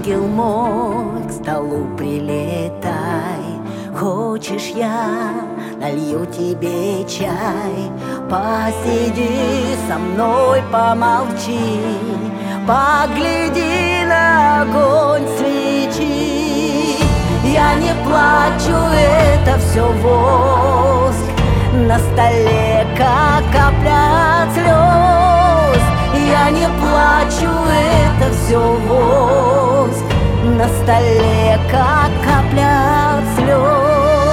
ангел мой, к столу прилетай. Хочешь, я налью тебе чай? Посиди со мной, помолчи, погляди на огонь свечи. Я не плачу, это все воск на столе, как капля слез. Я не плачу, это все воск на столе, как капля слез.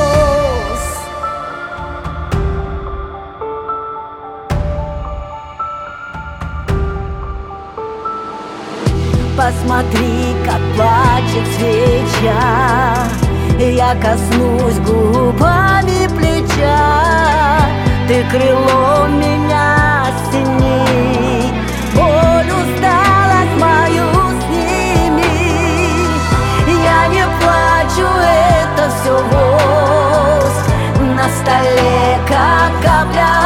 Посмотри, как плачет свеча, я коснусь губами плеча. Ты крылом меня сними, боль, усталость мою сними. Я не плачу, это все воск на столе, как капля